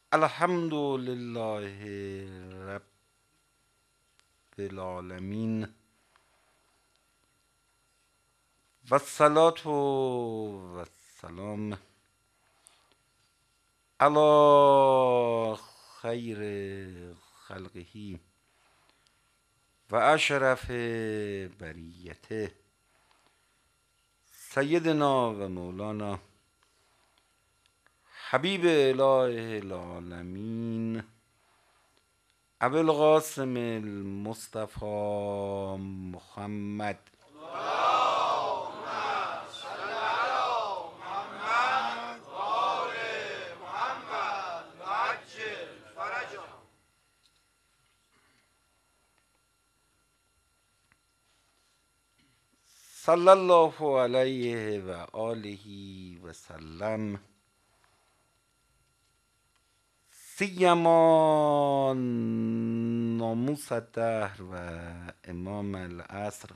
الحمد لله رب العالمین و الصلاة و السلام علی خیر خلقه و اشرف بریته سیدنا و مولانا حبیب اله العالمین ابو القاسم المصطفى محمد صلی الله علیه و آله و سلم سیما ناموس الدهر و امام العصر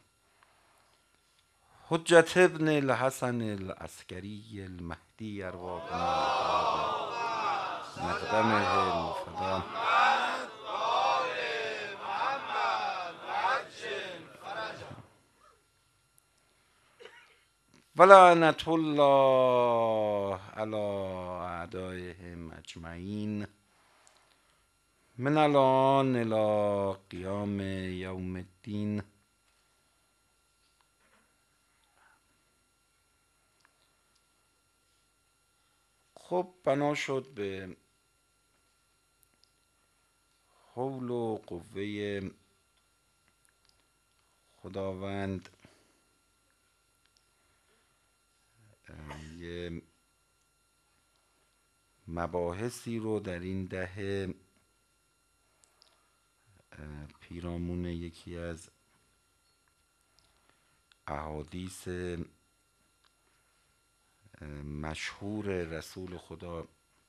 حجت ابن الحسن العسکری المهدی ارواحنا مقدمه الفدا ولعنة الله على اعدائهم اجمعین من الان الى قیام یوم الدین. خب بنا شد به حول و قوه خداوند یه مباحثی رو در این دهه پیرامون یکی از احادیث مشهور رسول خدا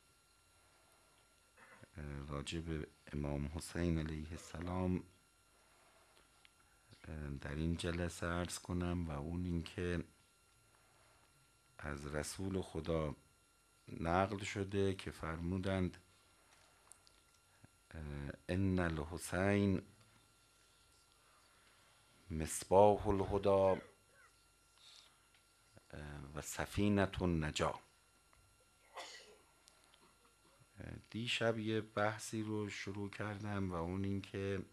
راجع به امام حسین علیه السلام در این جلسه عرض کنم، و اون اینکه از رسول خدا نقل شده که فرمودند ان الحسین مصباح الهدی و سفینة النجا. دیشب یه بحثی رو شروع کردم و اون اینکه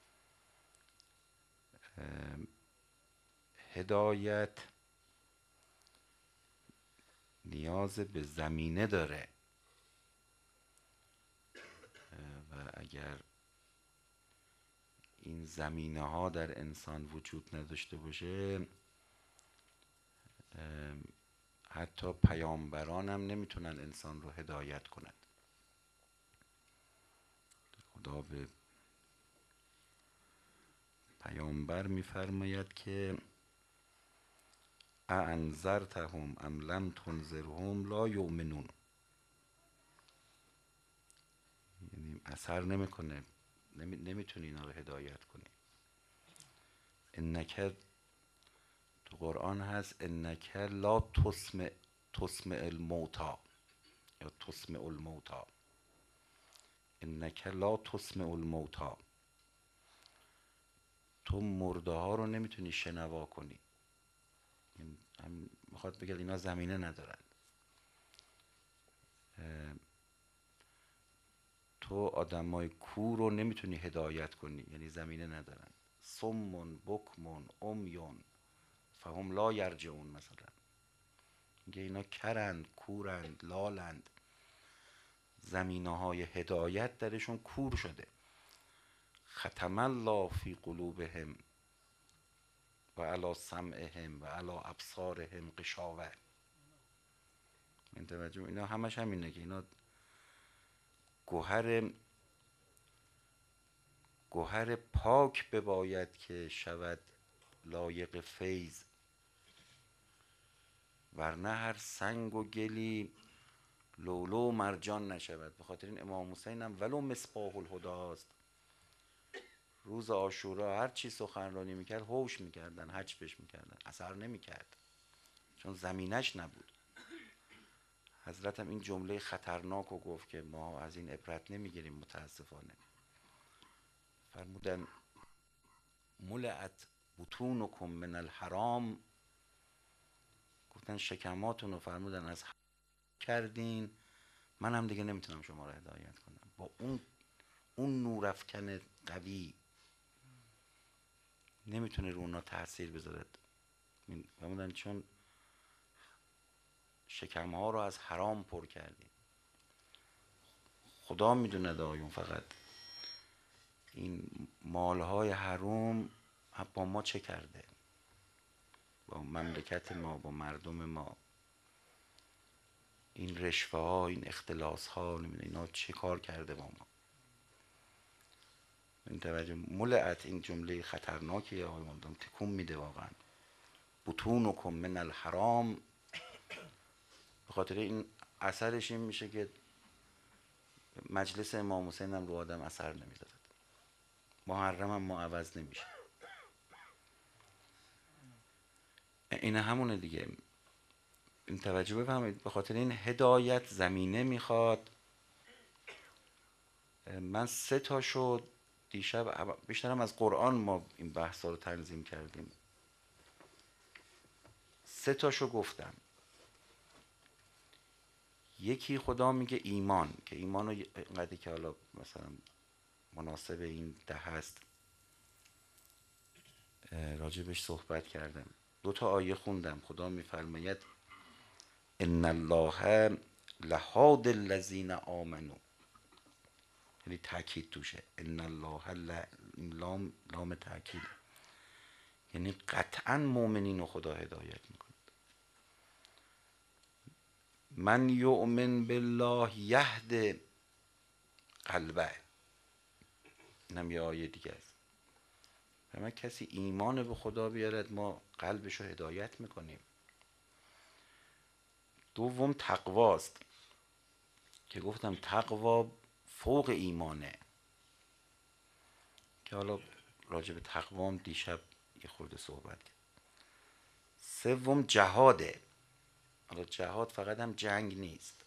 هدایت نیاز به زمینه داره و اگر این زمینه ها در انسان وجود نداشته باشه حتی پیامبران هم نمیتونن انسان رو هدایت کنند. خدا به پیامبر میفرماید که اانذرتهم ام لم تنذرهم لا یؤمنون، یعنی اثر نمیکنه، نمیتونی اینا رو هدایت کنی. انک تو قرآن هست انک لا تسمع الموتا یا تسمع الموتا، انک لا تسمع الموتا، تو مرده ها رو نمیتونی شنوا کنی. هم میخواد بگه اینا زمینه ندارن. تو آدمای کور رو نمیتونی هدایت کنی، یعنی زمینه ندارن. صم بکم عمیون فهم لا یرجعون مثلا، میگه اینا کرند، کورند، لالند، زمینه های هدایت درشون کور شده. ختم الله فی قلوبهم و علی سمعهم و علی ابصارهم غشاوه. این توجه، اینا همش همینه که اینا گوهر پاک بباید که شود لایق فیض، ورنه هر سنگ و گلی لولو مرجان نشود. به خاطر این امام حسین هم ولو مصباح الهدی است، روز عاشورا هر چی سخنرانی میکرد هوش میکردن، حجبش میکردن، اثر نمیکرد، چون زمینش نبود. حضرت هم این جمله خطرناک رو گفت که ما از این عبرت نمیگیریم متاسفانه. فرمودن ملعت بطونکم من الحرام، گفتن شکماتون رو فرمودن از حرام کردین، من هم دیگه نمیتونم شما رو هدایت کنم. با اون نورافکن قوی نمیتونه رو اونا تاثیر بذاره. فرمودن چون شکمها رو از حرام پر کردین. خدا میدونه آقایون، فقط این مالهای حرام با ما چه کرده، با مملکت ما، با مردم ما. این رشوه ها، این اختلاس ها، اینا چه کار کرده با ما. این توجه ملعت، این جمله خطرناکی آقایون تکون میده واقعا. بطونکم من الحرام، به خاطر این اثرش این میشه که مجلس امام حسین هم رو آدم اثر نمیذاره، محرم هم معوض نمیشه. این همونه دیگه. این توجه بفرمایید، به خاطر این هدایت زمینه میخواد. من 3 تاشو دیشب، بیشترم از قرآن ما این بحثا رو تنظیم کردیم، 3 تاشو گفتم. یکی خدا میگه ایمان، که ایمان رو اینقدری که حالا مثلا مناسب این ده هست راجبش صحبت کردم. 2 تا آیه خوندم. خدا میفرماید ان الله لهاد الذین آمنوا، یعنی تاکید توشه، ان الله لام تاکید، یعنی قطعا مؤمنین رو خدا هدایت میکنه. من یؤمن بالله یهد قلبه، اینم یه آیه دیگه است. من کسی ایمان به خدا بیارد ما قلبش رو هدایت میکنیم. دوم تقواست، که گفتم تقوا فوق ایمانه، که حالا راجع به تقوام دیشب یه خورده صحبت کرد. سوم جهاده. حالا جهاد فقط هم جنگ نیست،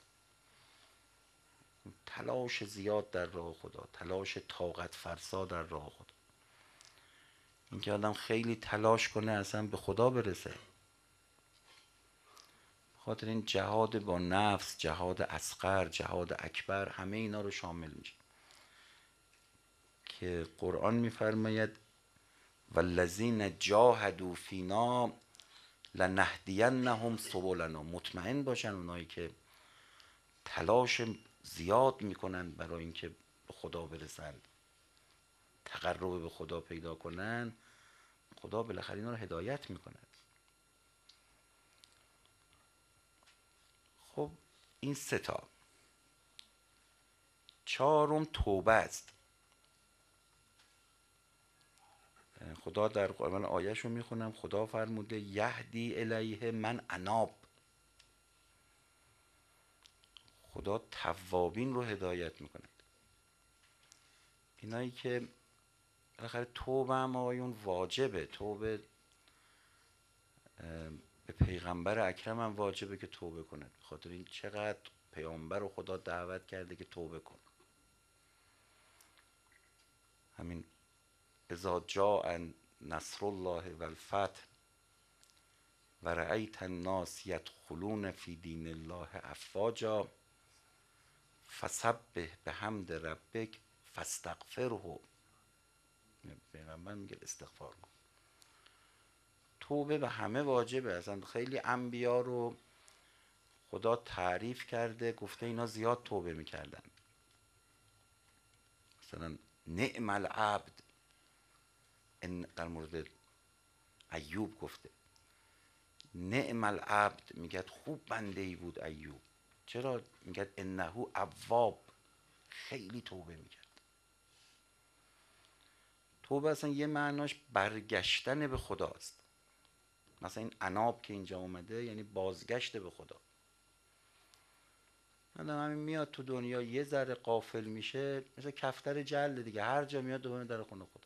تلاش زیاد در راه خدا، تلاش طاقت فرسا در راه خدا. اینکه آدم خیلی تلاش کنه اصلا به خدا برسه. خاطر این جهاد با نفس، جهاد اصغر، جهاد اکبر، همه اینا رو شامل میشه، که قرآن میفرماید والذین جاهدوا فینا لنهدینهم سبلنا. مطمئن باشن اونایی که تلاش زیاد میکنن برای اینکه به خدا برسن، تقرب به خدا پیدا کنن، خدا بالاخره اینا رو هدایت میکنه. خب این 3 تا. 4م توبه است. خدا در قرآن آیه‌شو میخونم، خدا فرموده یهدی الیه من اناب. خدا توابین رو هدایت میکنه. اینایی که بالاخره توبه هم آقایون واجبه. توبه به پیغمبر اکرم هم واجبه که توبه کنه، به خاطر این چقدر پیغمبر رو خدا دعوت کرده که توبه کن. همین اذا جاء نصر الله و الفتح و رأیت الناس یدخلون فی دین الله افواجا فسبح بحمد ربک فاستغفره. پیغمبر میگه استغفار کن. توبه به همه واجبه. اصلا خیلی انبیا رو خدا تعریف کرده، گفته اینا زیاد توبه میکردن. مثلا نعم العبد، در مورد ایوب گفته نعم العبد، میگه خوب بنده ای بود ایوب. چرا؟ میگه انه اواب، خیلی توبه میکرد. توبه اصلا یه معناش برگشتن به خداست. مثلا این اناب که اینجا اومده یعنی بازگشت به خدا. آدم همین میاد تو دنیا یه ذره غافل میشه، مثل کفتر جلد دیگه، هر جا میاد دوباره در خونه خدا.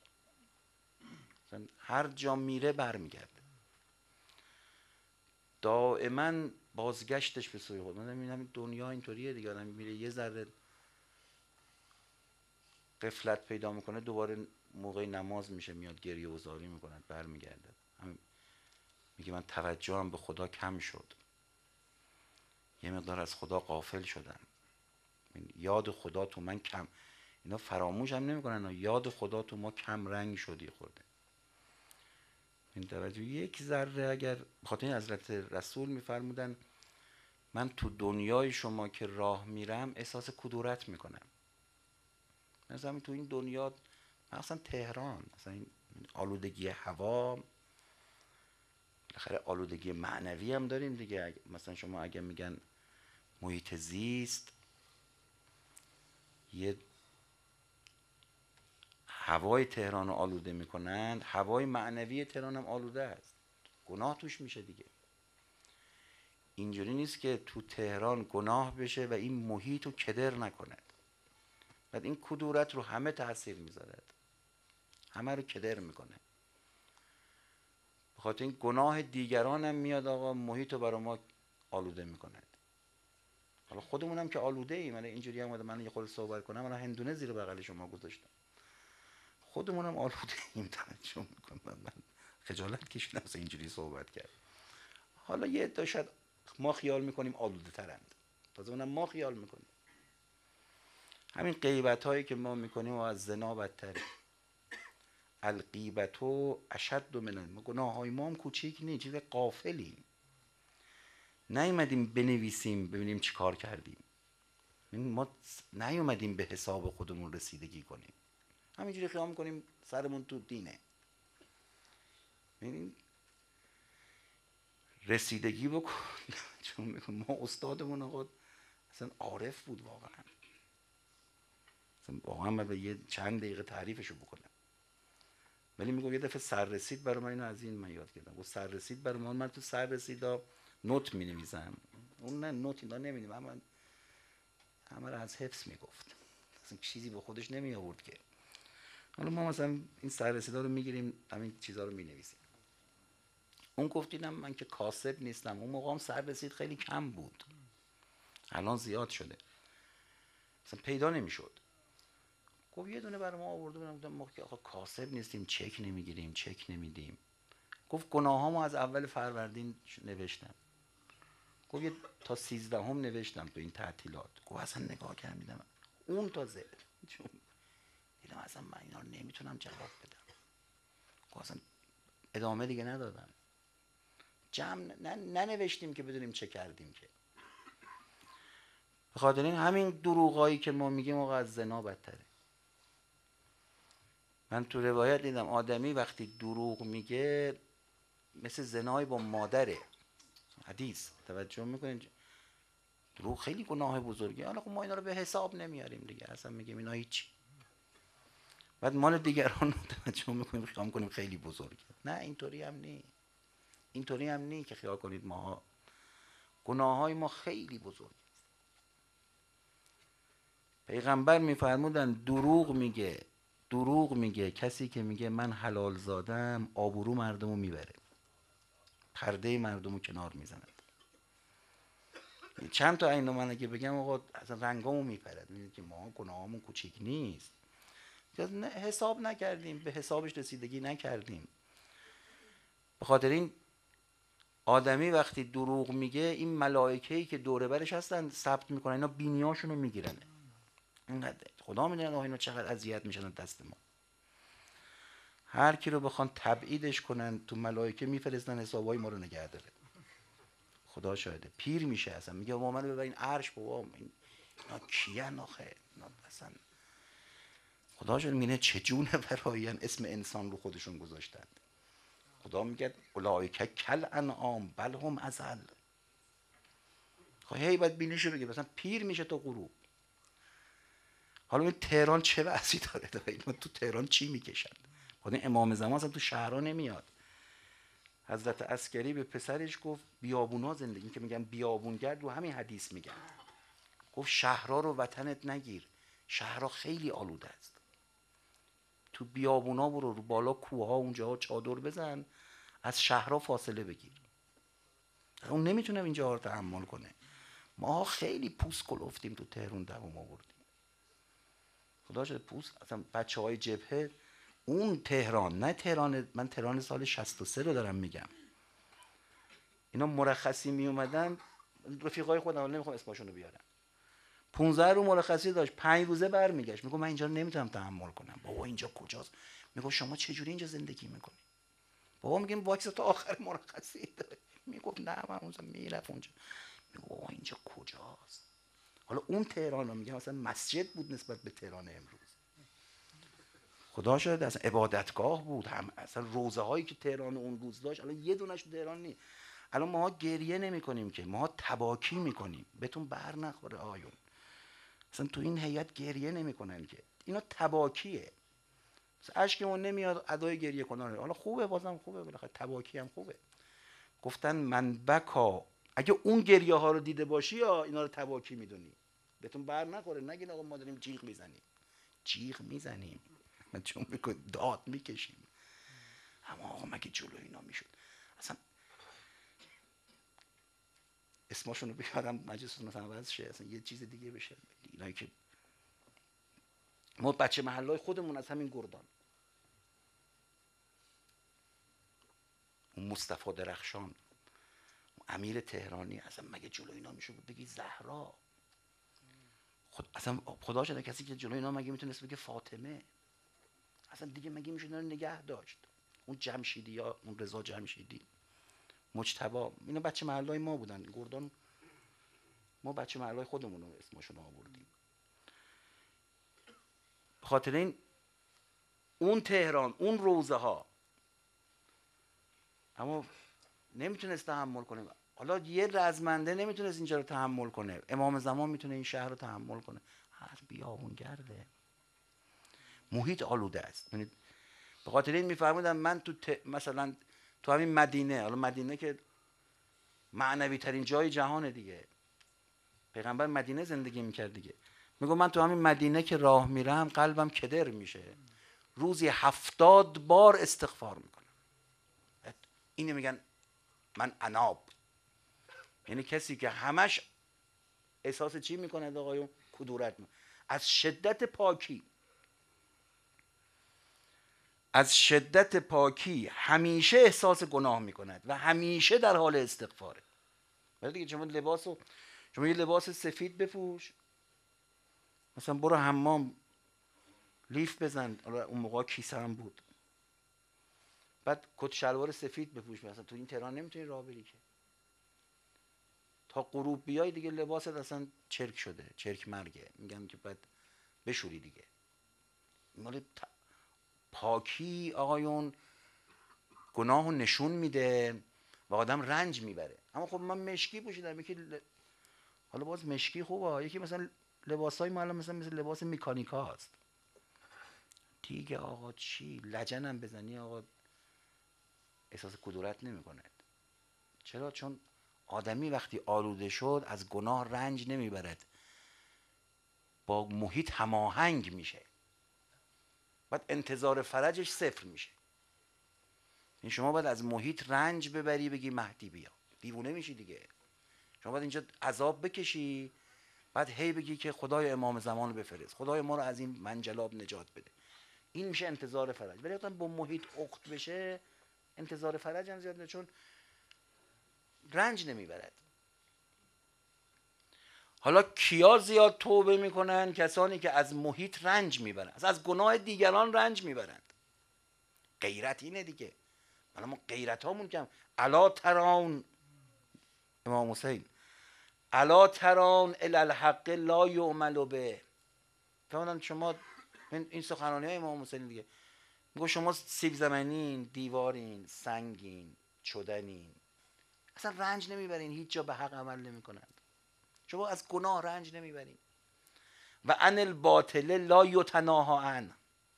مثلا هر جا میره برمیگرده. دائما بازگشتش به سوی خود. من همین دنیا اینطوریه دیگه، آدم میره یه ذره غفلت پیدا میکنه، دوباره موقع نماز میشه میاد گریه و زاری میکنه، برمیگرده. همین میگه من توجهم به خدا کم شد، یه مقدار از خدا غافل شدم، یاد خدا تو من کم، اینا فراموش هم نمیکنن، یاد خدا تو ما کم رنگ شدی خورده. این توجه یک ذره، اگر بخاطر این حضرت رسول میفرمودن من تو دنیای شما که راه میرم احساس کدورت میکنم. مثلا تو این دنیا، مثلا تهران، مثلا این آلودگی هوا، بالاخره آلودگی معنوی هم داریم دیگه. مثلا شما اگه میگن محیط زیست، یه هوای تهران رو آلوده میکنند، هوای معنوی تهران هم آلوده است، گناه توش میشه دیگه. اینجوری نیست که تو تهران گناه بشه و این محیط رو کدر نکنه، بعد این کدورت رو همه تاثیر میذاره، همه رو کدر میکنه. بخاطر این گناه دیگران هم میاد آقا محیط رو برای ما آلوده میکنه. حالا خودمون هم که آلوده ایم، من اینجوری هم من یه خورده صحبت کنم، من هندونه زیر بغل شما گذاشتم، خودمون هم آلوده ایم. توجه میکنم من خجالت کشیدم واسه اینجوری صحبت کرد. حالا یه عده شاید ما خیال میکنیم آلوده ترند، تازه اونم ما خیال میکنیم. همین غیبت هایی که ما میکنیم و از زنا بدتره. الغیبت اشد من گناه های ما هم کوچیک نیست، چیز غافلیم، نیومدیم بنویسیم ببینیم چی کار کردیم. ما نیومدیم به حساب خودمون رسیدگی کنیم، همینجوری خیال میکنیم سرمون تو دینه. ببینیم رسیدگی بکن. چون ما استادمون آقا اصلا عارف بود واقعا، اصلا واقعا من به یه چند دقیقه تعریفشو بکنم، ولی میگم یه دفعه سر رسید برای من، اینو از این من یاد گرفتم. گفت سر رسید برای من تو سر رسیدا نوت می نویسم. اون نه نوت اینا نمیدیم، همه رو از حفظ میگفت، اصلا چیزی به خودش نمی آورد که. حالا ما مثلا این سر رسیدا رو میگیریم، همین چیزا رو می نویسیم. اون گفت دیدم من که کاسب نیستم، اون موقع هم سر رسید خیلی کم بود، الان زیاد شده، مثلا پیدا نمیشد. گفت یه دونه برای ما آورده بودم، گفتم ما که آقا کاسب نیستیم، چک نمیگیریم، چک نمیدیم. گفت گناهامو از اول فروردین نوشتم. گفت تا 13 نوشتم تو این تعطیلات. گفت اصلا نگاه کردم اون تازه، چون دیدم اصلا من اینا رو نمیتونم جواب بدم. گفت اصلا ادامه دیگه ندادم، جمع ننوشتیم که بدونیم چه کردیم که. بخاطر این همین دروغایی که ما میگیم آقا از زنا بدتره. من تو روایت دیدم آدمی وقتی دروغ میگه مثل زنای با مادره، حدیث توجه میکنین؟ دروغ خیلی گناه بزرگه. حالا خب ما اینا رو به حساب نمیاریم دیگه، اصلا میگیم اینا هیچ، بعد مال دیگران رو توجه میکنیم خیال کنیم خیلی بزرگه. نه اینطوری هم نی، اینطوری هم نی که خیال کنید ما گناه های ما خیلی بزرگه. پیغمبر میفرمودن دروغ میگه کسی که میگه من حلال زادم، آبرو مردمو میبره، پرده مردمو کنار میزند. چند تا اینو من اگه بگم آقا اصلا رنگامو میپرد، میدونید که ما گناهامون کوچیک نیست، حساب نکردیم، به حسابش رسیدگی نکردیم. به خاطر این آدمی وقتی دروغ میگه، این ملائکه‌ای که دوره برش هستن ثبت میکنن، اینا بینیاشونو میگیرن. اینقدر خدا میدونه آقا اینا چقدر اذیت میشن دست ما. هر کی رو بخوان تبعیدش کنن تو ملائکه میفرستن حسابای ما رو نگه داره. خدا شاهده پیر میشه اصلا، میگه ما منو ببرین عرش، بابا اینا کیان آخه، اینا اصلا خدا شاهده میگه چه جونه برایان اسم انسان رو خودشون گذاشتن. خدا میگه اولئک کل انعام بل هم اضل. خب هی باید بینیشو بگه، مثلا پیر میشه تا غروب. حالا این تهران چه وضعی داره؟ اینا تو تهران چی میکشن؟ خود امام زمان اصلا تو شهرها نمیاد. حضرت عسکری به پسرش گفت بیابونا زندگی، این که میگن بیابونگرد رو همین حدیث میگن، گفت شهرها رو وطنت نگیر، شهرها خیلی آلوده است، تو بیابونا برو، رو بالا کوه ها اونجا چادر بزن، از شهرها فاصله بگیر. اون نمیتونه اینجا رو تحمل کنه. ما خیلی پوست کلفتیم تو تهران دوام آوردیم. خدا شده پوست اصلا بچه‌های جبهه اون تهران، نه تهران، من تهران سال 63 رو دارم میگم. اینا مرخصی می اومدن، رفیقای خودم نمیخوام اسمشون رو بیارم، 15 رو مرخصی داشت، 5 روزه برمیگشت، میگم من اینجا رو نمیتونم تحمل کنم. بابا اینجا کجاست؟ میگم شما چه جوری اینجا زندگی میکنی؟ بابا میگم واکس تا آخر مرخصی داره. میگم نه من اونجا میرفت اونجا. میگم بابا اینجا کجاست؟ حالا اون تهران رو میگم مثلا مسجد بود نسبت به تهران امروز. خدا شاهد اصلا عبادتگاه بود، هم اصلا روزه هایی که تهران اون روز داشت الان یه دونش تهران نیست. الان ما گریه نمی کنیم که، ما تباکی میکنیم. بهتون بر نخوره آیون، اصلا تو این هیئت گریه نمیکنن که، اینا تباکیه. اشکمون نمیاد ادای گریه کنن. حالا خوبه، بازم خوبه، بالاخره تباکی هم خوبه. گفتن من بکا، اگه اون گریه ها رو دیده باشی یا اینا رو تباکی میدونی. بهتون بر نخوره نگین آقا ما داریم جیغ میزنیم. جیغ میزنیم چون داد میکشیم. اما آقا مگه جلو اینا میشد؟ اصلا اسمشون رو بیارم مجلسون مثلا عوض شه، اصلا یه چیز دیگه بشه. اینایی که ما بچه محلای خودمون از همین گردان، اون مصطفی درخشان، امیر تهرانی، اصلا مگه جلو اینا میشه بگی زهرا؟ اصلا خدا شده کسی که جلو اینا مگه میتونست بگه فاطمه؟ اصلا دیگه مگه میشه اینا نگه داشت؟ اون جمشیدی یا اون رضا جمشیدی، مجتبی، اینا بچه محلای ما بودن گردان. ما بچه محلای خودمون رو اسمشون آوردیم. به خاطر این اون تهران، اون روزه ها، اما نمیتونست تحمل کنه. حالا یه رزمنده نمیتونست اینجا رو تحمل کنه، امام زمان میتونه این شهر رو تحمل کنه. هر بیابونگرده، محیط آلوده است. یعنی به خاطر این میفرمودم من تو مثلا تو همین مدینه، حالا مدینه که معنوی ترین جای جهانه دیگه، پیغمبر مدینه زندگی میکرد دیگه. میگم من تو همین مدینه که راه میرم قلبم کدر میشه، روزی 70 بار استغفار میکنم. اینو میگن من عناب، یعنی کسی که همش احساس چی میکنه آقایون؟ کدورت میکنه. از شدت پاکی، از شدت پاکی همیشه احساس گناه میکند و همیشه در حال استغفاره. ولی دیگه شما یه لباس سفید بپوش، مثلا برو حمام لیف بزن، اون موقع کیسه هم بود، بعد کت شلوار سفید بپوش، مثلا تو این تهران نمیتونی راه بری که. تا غروب بیای دیگه لباست اصلا چرک شده، چرک مرگه، میگم که بعد بشوری دیگه. مال پاکی آقایون گناهو نشون میده و آدم رنج میبره. اما خب من مشکی پوشیدم، حالا باز مشکی خوبه، یکی مثلا لباسای ما الان مثلا مثل لباس مکانیکا هست دیگه. آقا چی لجنم بزنی آقا احساس کدورت نمیکنه. چرا؟ چون آدمی وقتی آلوده شد از گناه رنج نمیبرد، با محیط هماهنگ میشه، بعد انتظار فرجش صفر میشه. این شما باید از محیط رنج ببری بگی مهدی بیا، دیوونه میشی دیگه. شما باید اینجا عذاب بکشی، بعد هی بگی که خدای امام زمان رو بفرست، خدای ما رو از این منجلاب نجات بده. این میشه انتظار فرج. ولی وقتی با محیط اخت بشه انتظار فرج هم زیاد، چون رنج نمیبرد. حالا کیا زیاد توبه میکنن؟ کسانی که از محیط رنج میبرن، از گناه دیگران رنج میبرند. غیرت اینه دیگه. حالا ما غیرت هامون کم. الا ترون، امام حسین، الا ترون الی الحق لا یعمل به. فرمودن شما این سخنرانی های امام حسین دیگه، میگه شما سیب زمینین، دیوارین، سنگین، چدنین، اصلا رنج نمیبرین، هیچ جا به حق عمل نمیکنند. شما از گناه رنج نمیبرین. و عن الباطل لا یتناهی عنه.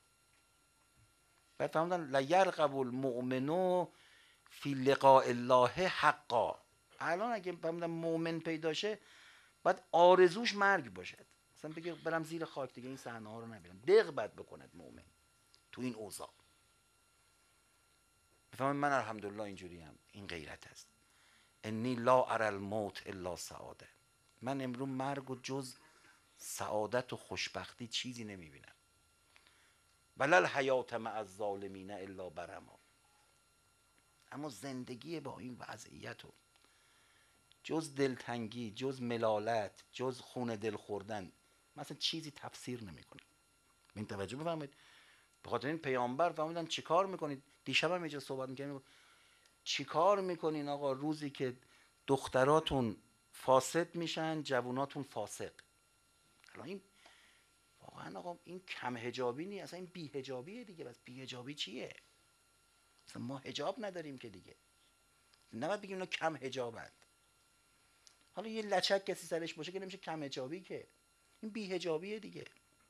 بعد فهمیدن لا یرقب المؤمن فی لقاء الله حقا. الان اگه فهمیدن مؤمن پیدا شه بعد آرزوش مرگ باشد، مثلا بگه برم زیر خاک دیگه این صحنه ها رو نبینم. دق بد بکند مؤمن تو این اوضاع. بفهمید من الحمدلله اینجوری هم. این غیرت است. انی لا اری الموت الا سعاده. من امروز مرگ و جز سعادت و خوشبختی چیزی نمیبینم. ولا الحیات مع الظالمین الا برما. اما زندگی با این وضعیت و جز دلتنگی، جز ملالت، جز خون دل خوردن، مثلا چیزی تفسیر نمیکنه. این توجه بفرمایید. به خاطر این پیامبر فرمودن چیکار میکنید؟ دیشب هم اینجا صحبت میکنیم، چیکار میکنین آقا روزی که دختراتون فاسد میشن، جووناتون فاسق؟ الان این واقعا آقا این کم حجابی نیست، اصلا این بی حجابیه دیگه. بس بی حجابی چیه؟ اصلا ما حجاب نداریم که دیگه، نباید بگیم اینا کم حجابند. حالا یه لچک کسی سرش باشه که نمیشه کم حجابی، که این بی حجابیه دیگه.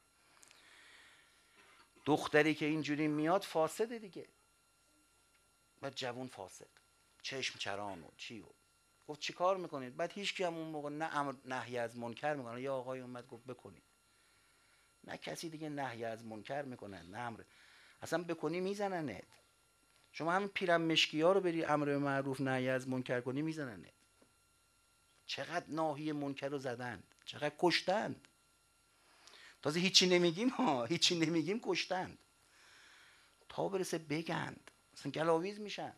دختری که اینجوری میاد فاسده دیگه. بعد جوون فاسد، چشم چران و چی و گفت چی کار میکنید؟ بعد هیچ کی هم اون موقع نه امر نهی از منکر میکنه، یا آقای اومد گفت بکنید، نه کسی دیگه نهی از منکر میکنه، نه امر. اصلا بکنی میزننت. شما همین پیرم مشکی ها رو بری امر به معروف نهی از منکر کنی میزننت. چقدر ناهی منکر رو زدند، چقدر کشتند. تازه هیچی نمیگیم ها، هیچی نمیگیم کشتند، تا برسه بگند اصلا گلاویز میشن.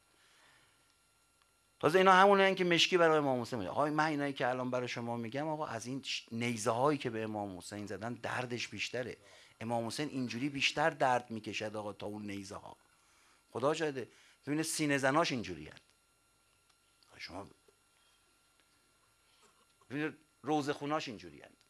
تازه اینا همونن که مشکی برای امام حسین میگه. آقا من اینایی که الان برای شما میگم آقا از این نیزه هایی که به امام حسین زدن دردش بیشتره. امام حسین اینجوری بیشتر درد میکشد آقا تا اون نیزه ها. خدا شاهده ببینه سینه زناش اینجوری هست. شما ببینه روزه خوناش اینجوری هست.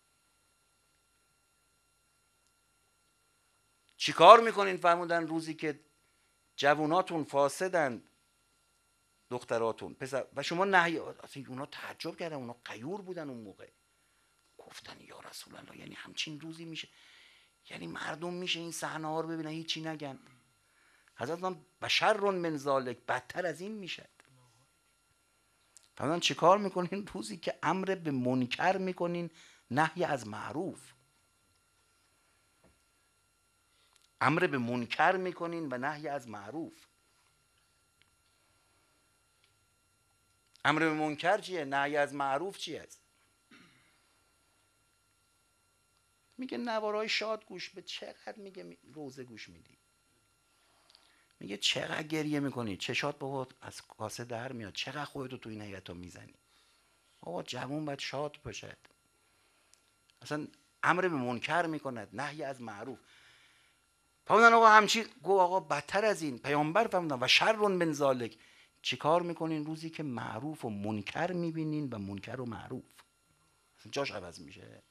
چیکار میکنین؟ فرمودن روزی که جووناتون فاسدند، دختراتون پسر، و شما نهی. اصلا اونا تعجب کردن، اونا غیور بودن اون موقع. گفتن یا رسول الله یعنی همچین روزی میشه؟ یعنی مردم میشه این صحنه ها رو ببینن هیچی نگن؟ حضرت هم بشر من ذالک، بدتر از این میشه. فرمودن چیکار میکنین روزی که امر به منکر میکنین، نهی از معروف. امر به منکر میکنین و نهی از معروف. امر به منکر چیه؟ نهی از معروف چیه است؟ میگه نوارای شاد گوش به. چقدر میگه روزه گوش میدی؟ میگه چقدر گریه میکنی؟ چشات بابا از کاسه در میاد. چقدر خودتو تو این حیاتا میزنی؟ بابا جوون باید شاد باشد. اصلا امر به منکر میکند، نهی از معروف. فرمودن آقا همچی گو آقا بدتر از این. پیامبر فرمودن و شر من ذالک. چیکار میکنین روزی که معروف و منکر میبینین و منکر و معروف؟ جاش عوض میشه.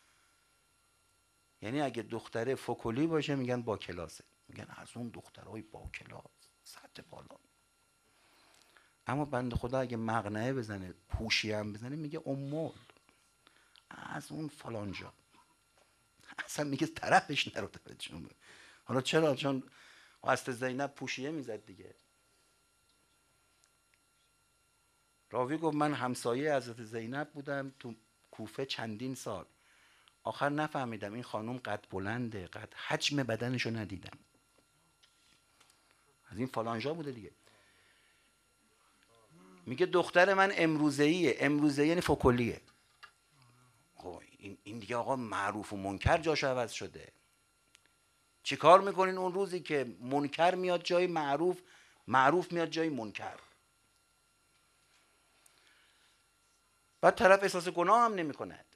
یعنی اگه دختره فکلی باشه میگن با کلاسه، میگن از اون دخترای با کلاس سطح بالا. اما بنده خدا اگه مقنعه بزنه، پوشی هم بزنه، میگه امول، از اون فلانجا. اصلا میگه طرفش نرو. حالا چرا؟ چون حضرت زینب پوشیه میزد دیگه. راوی گفت من همسایه حضرت زینب بودم تو کوفه چندین سال. آخر نفهمیدم این خانم قد بلنده، قد حجم بدنشو ندیدم. از این فلانجا بوده دیگه. میگه دختر من امروزه‌ایه. امروزه یعنی فکلیه. خب این دیگه آقا معروف و منکر جاش عوض شده. چی کار میکنین اون روزی که منکر میاد جای معروف، معروف میاد جای منکر؟ بعد طرف احساس گناه هم نمی کند.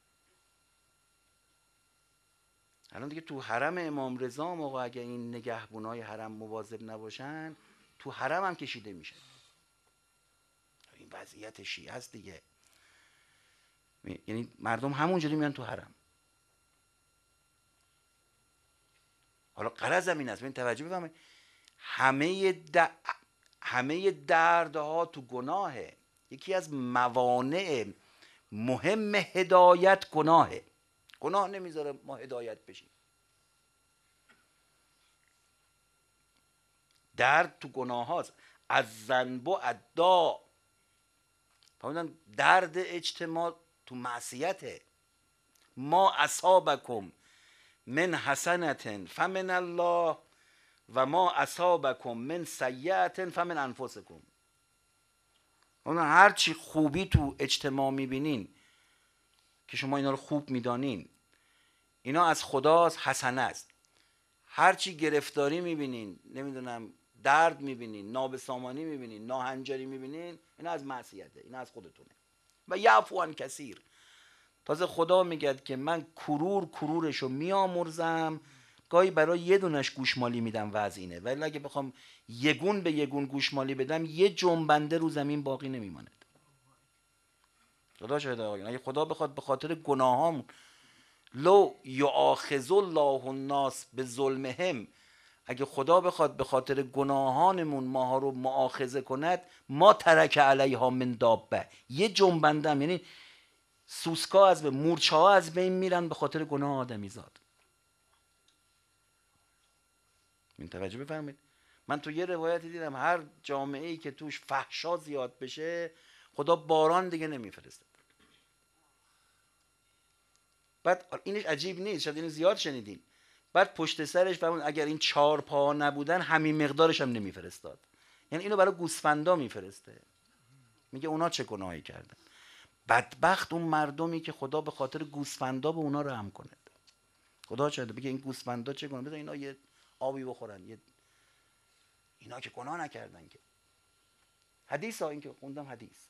الان دیگه تو حرم امام رضا موقع اگه این نگهبونای حرم مواظب نباشن، تو حرم هم کشیده میشه. این وضعیت شیعه است دیگه. یعنی مردم همونجوری میان تو حرم. حالا غرضم این است، ببین توجه بفرمایید، همه دردها تو گناهه. یکی از موانع مهم هدایت گناهه. گناه نمیذاره ما هدایت بشیم. درد تو گناه هاست. از ذنب و ادا. فرمودن درد اجتماع تو معصیته. ما اصابکم من حسنة فمن الله و ما اصابکم من سیئة فمن انفسکم. اون هر چی خوبی تو اجتماع میبینین که شما اینا رو خوب میدانین، اینا از خداست، حسنه است. هر چی گرفتاری میبینین، نمیدونم درد میبینین، نابسامانی میبینین، ناهنجاری میبینین، اینا از معصیته، اینا از خودتونه. و یعفو عن کثیر. تازه خدا میگه که من کرورشو میامرزم، گاهی برای یه دونش گوشمالی میدم وضع اینه، ولی اگه بخوام یگون به یگون گوشمالی بدم یه جنبنده رو زمین باقی نمیماند. خدا شاید آقایان، اگه خدا بخواد به خاطر گناهامون، لو یؤاخذ الله الناس به ظلمهم، اگه خدا بخواد به خاطر گناهانمون ماها رو مؤاخذه کند، ما ترک علیها من دابه، یه جنبندم، یعنی سوسکا از بین، مورچه ها از بین میرن به خاطر گناه آدمی زاد. این توجه بفرمایید. من تو یه روایتی دیدم هر جامعه ای که توش فحشا زیاد بشه خدا باران دیگه نمیفرسته. بعد اینش عجیب نیست، شاید اینو زیاد شنیدین، بعد پشت سرش فرمود اگر این 4 پا نبودن همین مقدارش هم نمیفرستاد. یعنی اینو برای گوسفندا میفرسته، میگه اونا چه گناهی کردن. بدبخت اون مردمی که خدا به خاطر گوسفندا به اونا رحم کنه. خدا شده بگه این گوسفندا چه گناه، بذار اینا یه آبی بخورن، اینا که گناه نکردن که. حدیث ها، این که خوندم حدیث.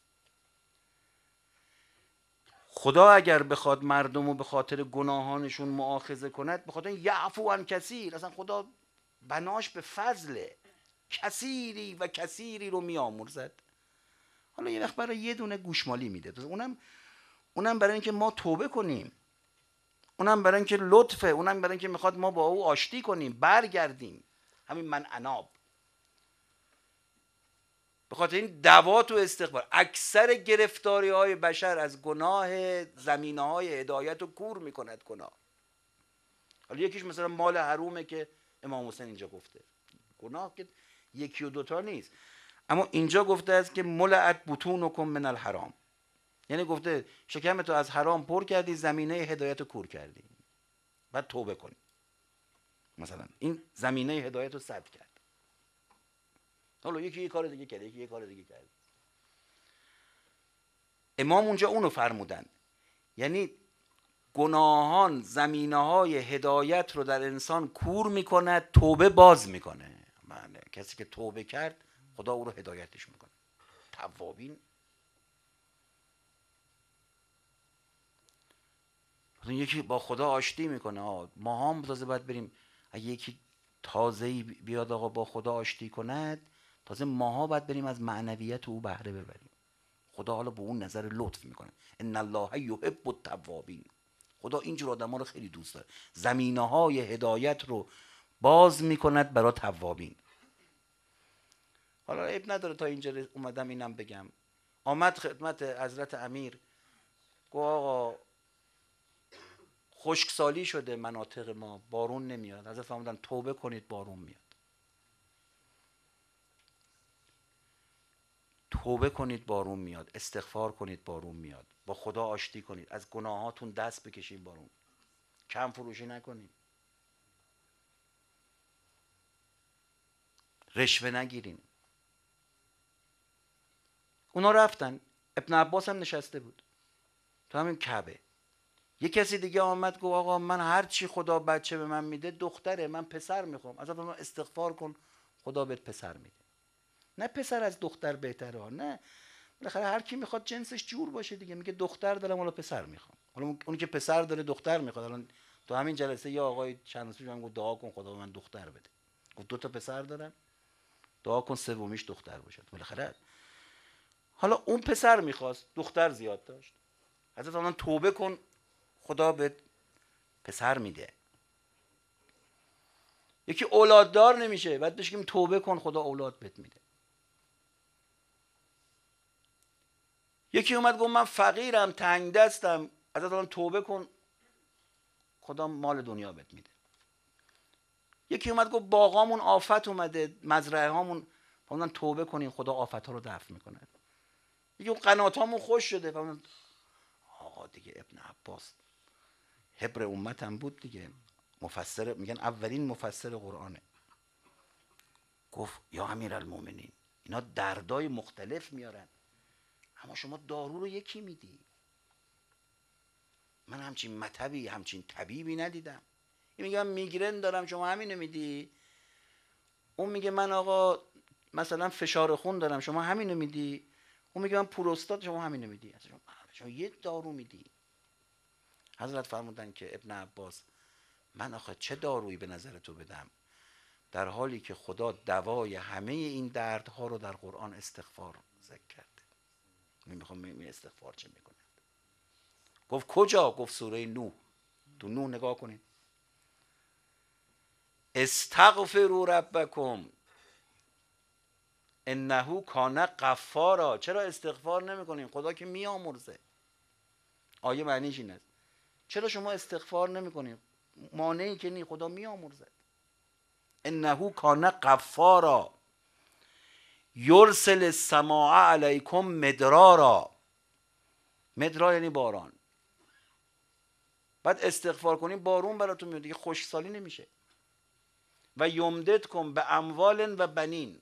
خدا اگر بخواد مردم رو به خاطر گناهانشون مؤاخذه کند، به خاطر یعفو عن کثیر، اصلا خدا بناش به فضله، کثیری و کثیری رو میآمرزد. حالا یه وقت برای یه دونه گوشمالی میده، اونم برای اینکه ما توبه کنیم، اونم برای اینکه لطفه، اونم برای اینکه میخواد ما با او آشتی کنیم، برگردیم. همین من اناب. به خاطر این دوات و استغفار. اکثر گرفتاری های بشر از گناه زمینه های هدایت رو کور میکند گناه. حالا یکیش مثلا مال حرومه که امام حسین اینجا گفته، گناه که یکی و دوتا نیست، اما اینجا گفته است که ملعت بطونکم من الحرام، یعنی گفته شکمتو از حرام پر کردی، زمینه هدایت رو کور کردی، بعد توبه کنی. مثلا این زمینه هدایت رو سد کرد. حالا یکی یه کار دیگه کرد، یکی یه کار دیگه کرد. امام اونجا اونو فرمودن، یعنی گناهان زمینه های هدایت رو در انسان کور میکند، توبه باز میکنه. معنی کسی که توبه کرد خدا او رو هدایتش میکنه. توابین. یکی با خدا آشتی میکنه، ما هم تازه باید بریم، اگه یکی تازه‌ای بیاد آقا با خدا آشتی کند، تازه ماها باید بریم از معنویت او بهره ببریم. خدا حالا به اون نظر لطف میکنه. ان الله یحب التوابین. خدا اینجور آدم ها رو خیلی دوست داره. زمینه های هدایت رو باز میکند برای توابین. حالا عیب نداره تا اینجا اومدم اینم بگم. آمد خدمت حضرت امیر، گفت آقا خشکسالی شده مناطق ما، بارون نمیاد. حضرت فرمودن توبه کنید بارون میاد. توبه کنید بارون میاد، استغفار کنید بارون میاد، با خدا آشتی کنید، از گناهاتون دست بکشید بارون، کم فروشی نکنید، رشوه نگیرین. اونا رفتن. ابن عباس هم نشسته بود تو همین کعبه. یه کسی دیگه آمد گفت آقا من هر چی خدا بچه به من میده دختره، من پسر میخوام. از اون استغفار کن، خدا بهت پسر میده. نه پسر از دختر بهتره ها، نه، بالاخره هر کی میخواد جنسش جور باشه دیگه. میگه دختر دارم حالا پسر میخوام. حالا اون که پسر داره دختر میخواد. الان تو همین جلسه یا آقای چند روز پیش من گفت دعا کن خدا به من دختر بده. گفت 2 تا پسر دارم، دعا کن سومیش دختر باشه. بالاخره حالا اون پسر میخواست، دختر زیاد داشت. حضرت فرمودن توبه کن خدا بهت پسر میده. یکی اولاددار نمیشه، بعد بهش بگیم توبه کن خدا اولاد بهت میده. یکی اومد گفت من فقیرم، تنگ دستم، حضرت فرمودن توبه کن خدا مال دنیا بهت میده. یکی اومد گفت باغامون آفت اومده، مزرعه هامون، فرمودن توبه کنین خدا آفت ها رو دفع میکنه. یکی اون قناتامون خوش شده، فرمودن آقا دیگه ابن عباس حبر امتم بود دیگه، مفسر، میگن اولین مفسر قرآنه. گفت یا امیرالمومنین، اینا دردای مختلف میارن. اما شما دارو رو یکی میدی. من همچین مطبی، همچین طبیبی ندیدم. این میگه من میگرن دارم، شما همینو میدی. اون میگه من آقا مثلا فشار خون دارم، شما همینو میدی. اون میگه من پروستات، شما همینو میدی. شما یه دارو میدی. حضرت فرمودن که ابن عباس من آخه چه دارویی به نظر تو بدم، در حالی که خدا دوای همه این دردها رو در قرآن استغفار ذکر کرده. میخوام این استغفار چه میکنه؟ گفت کجا؟ گفت سوره نوح. تو نوح نگاه کنید، استغفروا ربکم انه کان غفارا. چرا استغفار نمیکنین؟ خدا که میامرزه. آیه معنیش این است. چرا شما استغفار نمیکنین؟ مانعی که نی، خدا میامرزه. انه کان غفارا یرسل السماء علیکم مدرارا. مدرار یعنی باران. بعد استغفار کنین بارون براتون میاد دیگه، خشکسالی نمیشه. و یمددکم به اموال و بنین،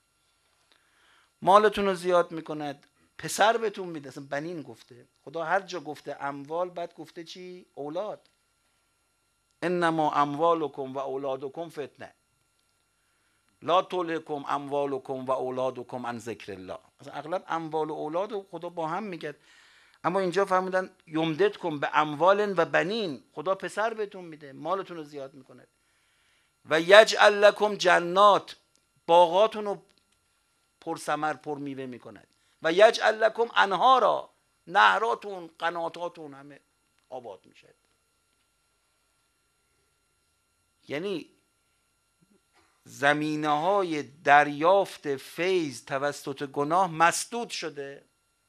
مالتون رو زیاد میکند، پسر بهتون میده. اصلا بنین گفته خدا، هر جا گفته اموال بعد گفته چی؟ اولاد. انما اموالکم و اولادکم فتنه لا تلهکم اموالکم و اولادکم عن ذکر الله. اصلا اغلب اموال و اولاد و خدا با هم میگه، اما اینجا فهمیدن یمددکم به اموال و بنین، خدا پسر بهتون میده، مالتون رو زیاد میکنه. و یجعل لکم جنات، باغاتون رو پر ثمر پر میوه میکند. و یجعل لکم انهارا، نهراتون قناتاتون همه آباد میشه. یعنی زمینه های دریافت فیض توسط گناه مسدود شده.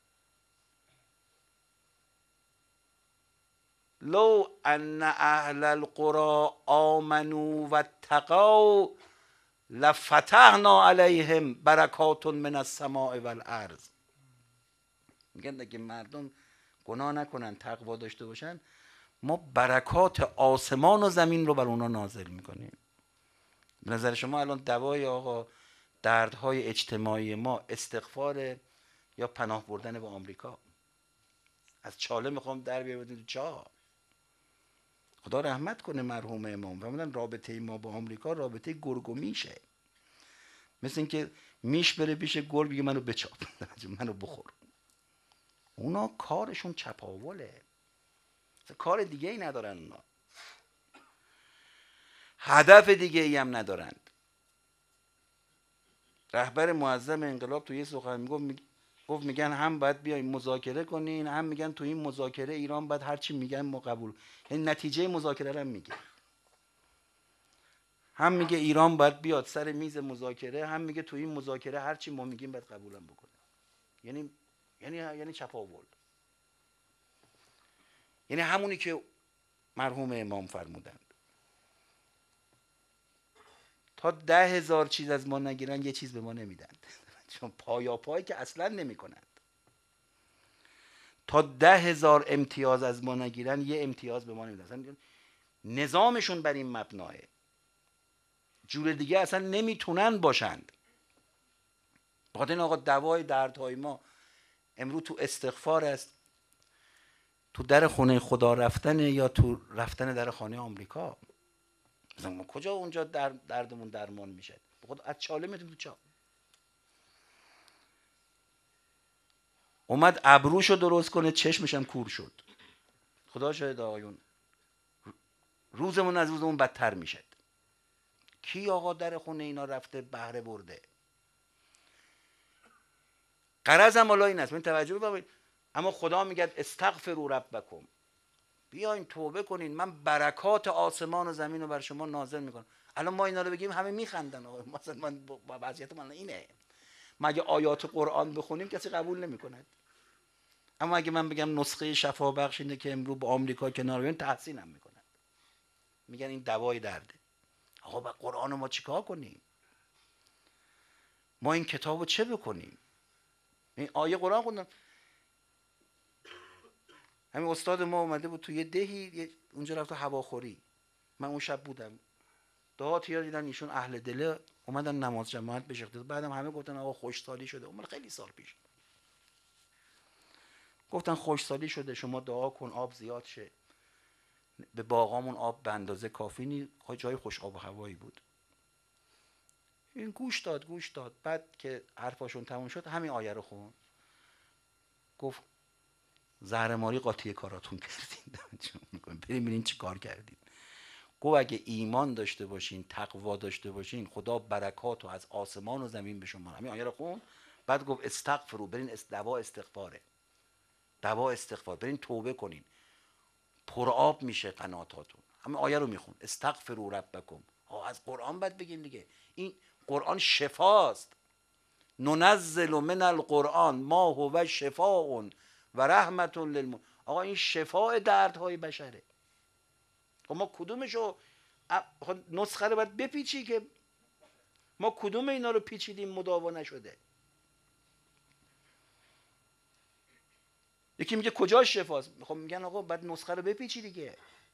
لو ان اهل القرى آمنوا واتقوا لفتحنا علیهم برکات من السماء والارض. میگن اگه مردم گناه نکنن، تقوا داشته باشن، ما برکات آسمان و زمین رو بر اونا نازل میکنیم. به نظر شما الان دوای آقا دردهای اجتماعی ما استغفار یا پناه بردن به آمریکا؟ از چاله میخوام در بیاریم تو چاه. خدا رحمت کنه مرحوم امام. فرمودن رابطه ما با آمریکا رابطه گرگ و میشه. مثل اینکه میش بره پیش گرگ بگه منو بچاپ منو بخور. اونا کارشون چپاوله، کار دیگه ای ندارن. اونا هدف دیگه ای هم ندارند. رهبر معظم انقلاب تو یه سخن گفت میگن هم باید بیایم مذاکره کنین، هم میگن تو این مذاکره ایران باید هرچی میگن ما قبول. یعنی نتیجه مذاکره رو هم میگه. هم میگه ایران باید بیاد سر میز مذاکره، هم میگه تو این مذاکره هرچی ما میگیم باید قبولم بکنه. یعنی چپاول. یعنی همونی که مرحوم امام فرمودند تا 10,000 چیز از ما نگیرن یه چیز به ما نمیدن. چون پای که اصلا نمی کنند. تا 10,000 امتیاز از ما نگیرن یه امتیاز به ما نمیدن. نظامشون بر این مبناه، جور دیگه اصلا نمیتونن باشند. بخاطر این آقا دوای دردهای ما امروز تو استغفار است، تو در خونه خدا رفتن یا تو رفتن در خانه آمریکا. مثلا ما کجا اونجا دردمون درمان میشه؟ بخاطر از چاله میتونیم تو چا. اومد ابروشو درست کنه، چشمشم کور شد. خدا شاید آقایون، روزمون از روزمون بدتر میشه. کی آقا در خونه اینا رفته بهره برده؟ غرضم حالا این است، من توجه بفرمایید. اما خدا میگه استغفروا ربکم، بیاین توبه کنین، من برکات آسمان و زمین رو بر شما نازل میکنم. الان ما اینا رو بگیم همه میخندن. مثلا من وضعیت من اینه، مگه آیات قرآن بخونیم کسی قبول نمیکنه. اما اگه من بگم نسخه شفا بخش اینه که امروز با آمریکا کنار بیان، تحسینم میکنن، میگن این دوای درده. آقا با قرآن ما چیکار کنیم؟ ما این کتابو چه بکنیم؟ این آیه قرآن خوندم، همین استاد ما اومده بود توی دهی اونجا رفت هواخوری. من اون شب بودم، دهاتیا دیدن ایشون اهل دله، اومدن نماز جماعت بشه. بعدم همه گفتن آقا خوشحالی شده. اون خیلی سال پیش. گفتن خشکسالی شده، شما دعا کن آب زیاد شه، به باغامون آب به اندازه کافی نیست، جای خوش آب و هوایی بود. این گوش داد. بعد که حرفاشون تموم شد همین آیه رو خوند، گفت زهرماری قاطی کاراتون کردین. بریم ببینین چی کار کردین. گفت اگه ایمان داشته باشین، تقوا داشته باشین، خدا برکات رو از آسمان و زمین به شما. همین آیه رو خوند. بعد گفت استغفروا، برین دوا استغفار، برین توبه کنین، پر آب میشه قناتاتون. همین آیه رو میخون، استغفروا ربکم. از قرآن باید بگین دیگه. این قرآن شفاست. ننزل من القرآن ما هو شفاء و رحمت للمؤمنین. آقا این شفاء دردهای بشره. خب ما کدومشو نسخه رو باید بپیچی که ما کدوم اینا رو پیچیدیم مداوا نشده. یکی میگه کجا شفاست؟ خب میگن آقا بعد نسخه رو بپیچی دیگه.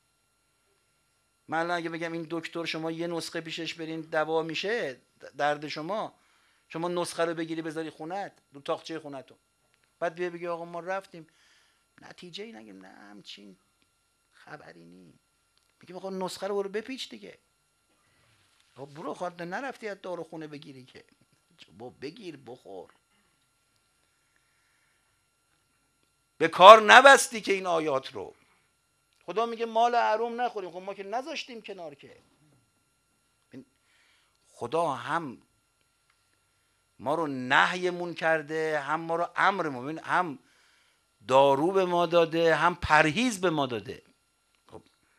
من الان اگه بگم این دکتر شما یه نسخه پیشش برین دوا میشه درد شما نسخه رو بگیری بذاری خونت، رو تاقچه خونتون، بعد بگی آقا ما رفتیم نتیجه ای نگیم، نه همچین خبری نی. میگیم آقا نسخه رو برو بپیچ دیگه. آقا برو، خاطر نرفتی از دارو خونه بگیری که، بگیر بخور. به کار نبستی که این آیات رو. خدا میگه مال حرام نخوریم. خب ما که نذاشتیم کنار که. خدا هم ما رو نهیمون کرده، هم ما رو امرمون، هم دارو به ما داده، هم پرهیز به ما داده. خب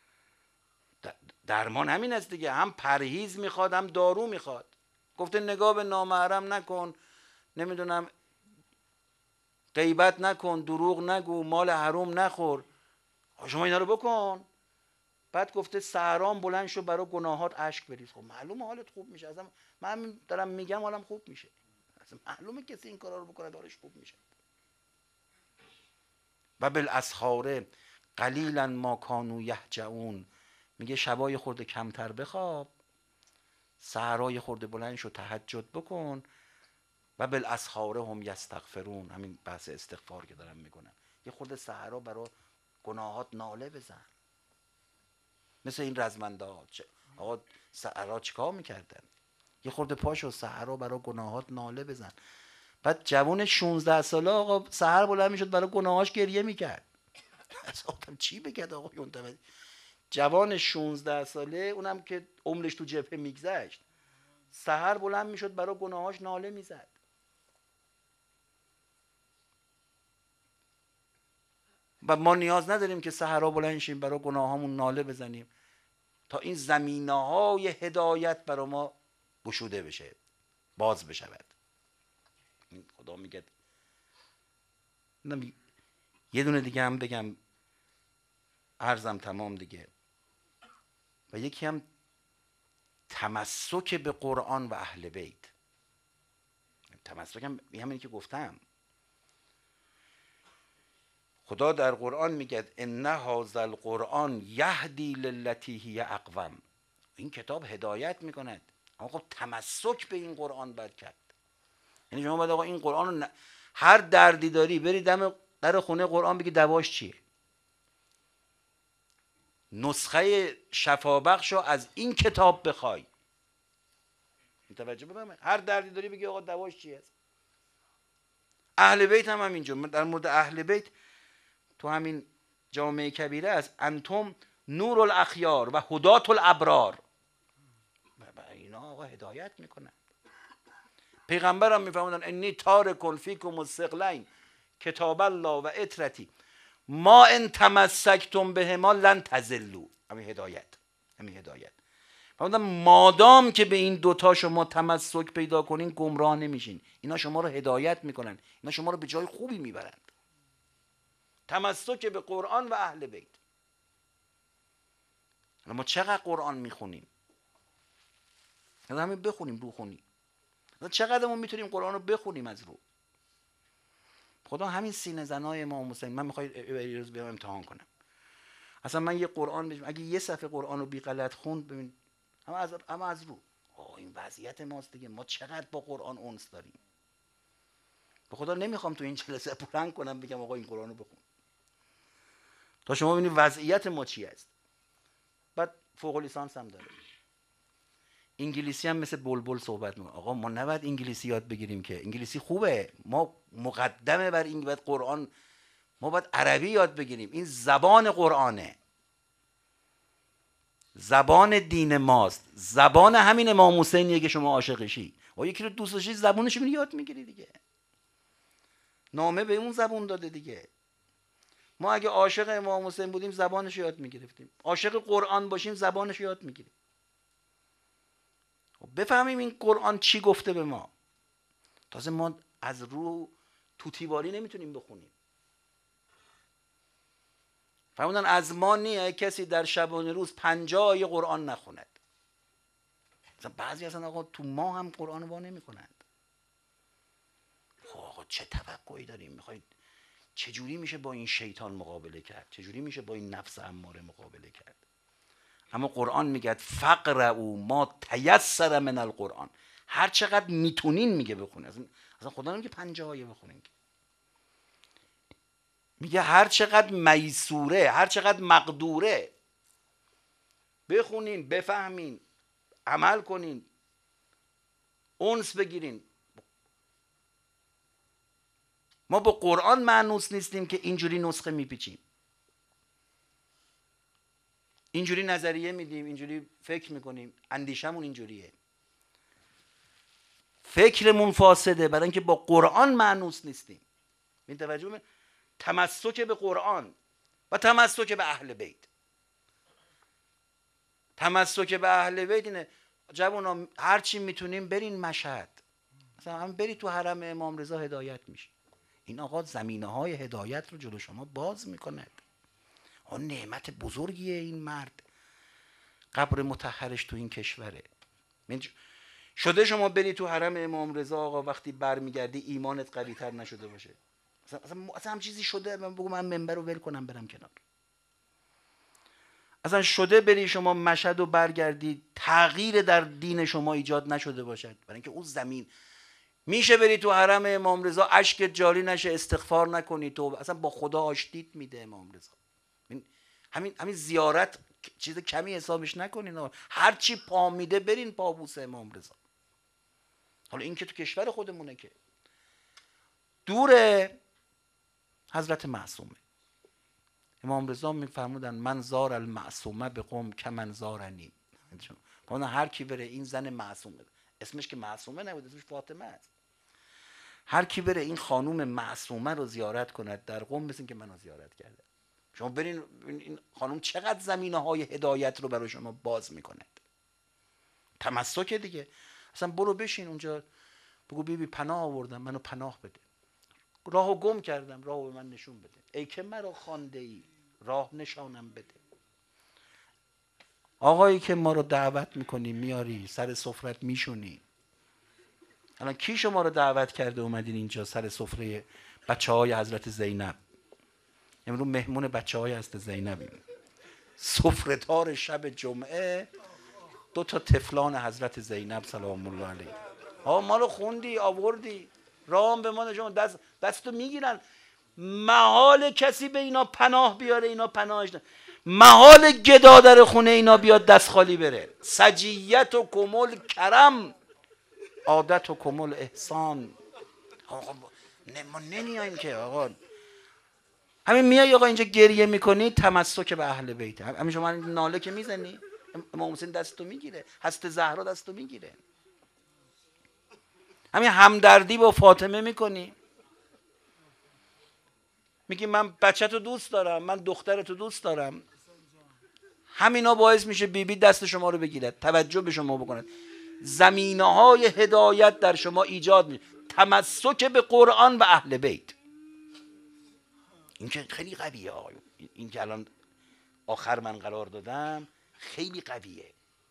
درمان همین است دیگه، هم پرهیز میخواد هم دارو میخواد. گفته نگاه به نامحرم نکن، نمیدونم غیبت نکن، دروغ نگو، مال حرام نخور. شما اینا رو بکن. بعد گفته سحرام بلند شو برای گناهات اشک بریز. خب معلومه حالت خوب میشه. اصلا من دارم میگم حالم خوب میشه. اصلا معلومه کسی این کارا رو بکنه دارش خوب میشه. و بالاسحار قلیلا ما کانوا یهجعون. میگه شبای خورده کمتر بخواب، سحرای خورده بلند شو تهجد بکن. و بالاسحار هم یستغفرون. همین بحث استغفار که دارم میکنم، یه خورده سحرا برای گناهات ناله بزن. مثل این رزمندات آقا سحرا چیکار میکردن؟ یه خورده پاشو سحرا برای گناهات ناله بزن. بعد جوان 16 ساله آقا سحر بلند میشد برای گناهاش گریه میکرد. آدم چی بگه آقا؟ جوان 16 ساله، اونم که عمرش تو جبهه میگذشت، سحر بلند میشد برای گناهاش ناله میزد. و ما نیاز نداریم که سحرها بلند شیم برای گناهامون ناله بزنیم تا این زمینه‌های هدایت برای ما گشوده بشه، باز بشود. خدا میگه. یه دونه دیگه هم بگم عرضم تمام دیگه. و یکی هم تمسک به قرآن و اهل بیت. تمسک هم همینی که گفتم. خدا در قرآن میگه ان هذا القرآن یهدی للتی هی اقوم. این کتاب هدایت میکند. اما خب تمسک به این قرآن باید کرد. یعنی شما باید آقا این قرآن رو هر دردی داری بری دم در خونه قرآن بگی دواش چیه. نسخه شفابخش رو از این کتاب بخوای. متوجه بفهمید؟ هر دردی داری بگی آقا دواش چیه. اهل بیت هم همینجا. در مورد اهل بیت تو همین جامعه کبیره است، انتم نور الاخیار و هدات الابرار. اینا آقا هدایت میکنن. پیغمبرم میفهموندن انی تارک فیکم الثقلین کتاب الله و اطرتی ما ان تمسکتم بهما لن تضلوا. همین هدایت. فرمودن مادام که به این دوتا شما تمسک پیدا کنین گمراه نمیشین. اینا شما رو هدایت میکنن، اینا شما رو به جای خوبی میبرند. تمسک به قرآن و اهل بیت. ما چقدر قرآن میخونیم؟ همین بخونیم روخونی. چقدر ما میتونیم قرآن رو بخونیم از رو؟ خدا همین سینه زنای ما مسلمان. من میخوام یه روز بیام امتحان کنم. اصلا من یه قرآن بجم اگه یه صفحه قرآن رو بی غلط خوند، ببین اما از رو این وضعیت ماست دیگه. ما چقدر با قرآن انس داریم. به خدا نمیخوام تو این جلسه بلند کنم بگم آقا این قرآن رو بخون، تا شما ببینید وضعیت ما چی است. بعد فوق لیسانس هم داره، انگلیسی هم مثل بلبل صحبت میکنه. آقا ما نباید انگلیسی یاد بگیریم که، انگلیسی خوبه، ما مقدمه بر این باید قرآن، ما باید عربی یاد بگیریم. این زبان قرآنه، زبان دین ماست، زبان همین امام حسینیه که شما عاشقشی و یکی رو دوست داشتی زبانش رو یاد میگیری دیگه. نامه به اون زبان داده دیگه. ما اگه عاشق امام حسین بودیم زبانش رو یاد میگرفتیم، عاشق قرآن باشیم زبانش رو یاد میگیریم، بفهمیم این قرآن چی گفته به ما. تازه ما از رو توتیواری نمیتونیم بخونیم. فرمودن از ما نیه کسی در شبانه روز 50 آیه قرآن نخوند. مثلا بعضی اصلا آقا تو ما هم قرآن وا نمیکنند. خب آقا چه توقعی داریم؟ میخواید چجوری میشه با این شیطان مقابله کرد؟ چجوری میشه با این نفس اماره مقابله کرد؟ اما قرآن میگه فقرؤا ما تیسر من القرآن، هر چقدر میتونین میگه بخونه. اصلا خدا نمیگه 50 آیه بخونین، میگه هر چقدر میسوره، هر چقدر مقدوره بخونین، بفهمین، عمل کنین، انس بگیرین. ما با قرآن مانوس نیستیم که اینجوری نسخه میپیچیم، اینجوری نظریه میدیم، اینجوری فکر میکنیم، اندیشمون اینجوریه، فکرمون فاسده، برای اینکه با قرآن مانوس نیستیم. این توجه، تمسک به قرآن و تمسک به اهل بیت. تمسک به اهل بیت اینه جوونا هر چی میتونیم برین مشهد، مثلا هم بری تو حرم امام رضا هدایت میشی. این آقا زمینه های هدایت رو جلو شما باز میکند. آن نعمت بزرگیه این مرد، قبر مطهرش تو این کشوره. شده شما بری تو حرم امام رضا آقا وقتی برمیگردی ایمانت قوی تر نشده باشه؟ اصلا هم چیزی شده من بگم من منبر رو ول کنم برم کنار؟ اصلا شده بری شما مشهد و برگردی تغییر در دین شما ایجاد نشده باشد؟ برای اینکه اون زمین میشه بری تو حرم امام رضا اشکت جاری نشه، استغفار نکنی، تو اصلا با خدا آشتیت میده امام رضا. همین زیارت چیز کمی حسابش نکنین، هر چی پا میده برین پابوس امام رضا. حالا این که تو کشور خودمونه که دوره. حضرت معصومه امام رضا میفرمودن من زار المعصومه به قوم که من زارنی. هر کی بره این زن معصومه، اسمش که معصومه نبود، اسمش فاطمه است، هر کی بره این خانوم معصومه رو زیارت کند در قوم مثل که منو زیارت کرده. شما برین این خانوم چقدر زمینه های هدایت رو برای شما باز میکند. تمسک دیگه. اصلا برو بشین اونجا بگو بیبی پناه آوردم منو پناه بده، راهو گم کردم راهو به من نشون بده، ای که مرا خوانده ای راه نشانم بده. آقایی که ما رو دعوت میکنی میاری سر سفرت میشونی. الان کی شما رو دعوت کرده اومدین اینجا سر سفره بچه های حضرت زینب؟ امروز مهمون بچه های حضرت زینبیم، سفره دار شب جمعه 2 طفلان حضرت زینب سلام الله علیه. ما رو خوندی آوردی رام به ما نشون، دستو میگیرن. محال کسی به اینا پناه بیاره، اینا پناهش نه. محال گدا در خونه اینا بیاد دست خالی بره. سجیت و کمل کرم، عادت و کمل احسان. آقا ما نمیاییم که آقا، همین میای آقا اینجا گریه میکنی تمسک به اهل بیت، همین شما ناله که میزنی امام حسین دستو میگیره، حضرت زهرا دستو میگیره، همین همدردی با فاطمه میکنی، میگی من بچه‌تو دوست دارم، من دخترتو دوست دارم. همینا باعث میشه بیبی دست شما رو بگیرد، توجه به شما بکند، زمینه‌های هدایت در شما ایجاد میشه. تمسک به قرآن و اهل بیت، این که خیلی قویه آقایون. این که الان آخر من قرار دادم خیلی قویه.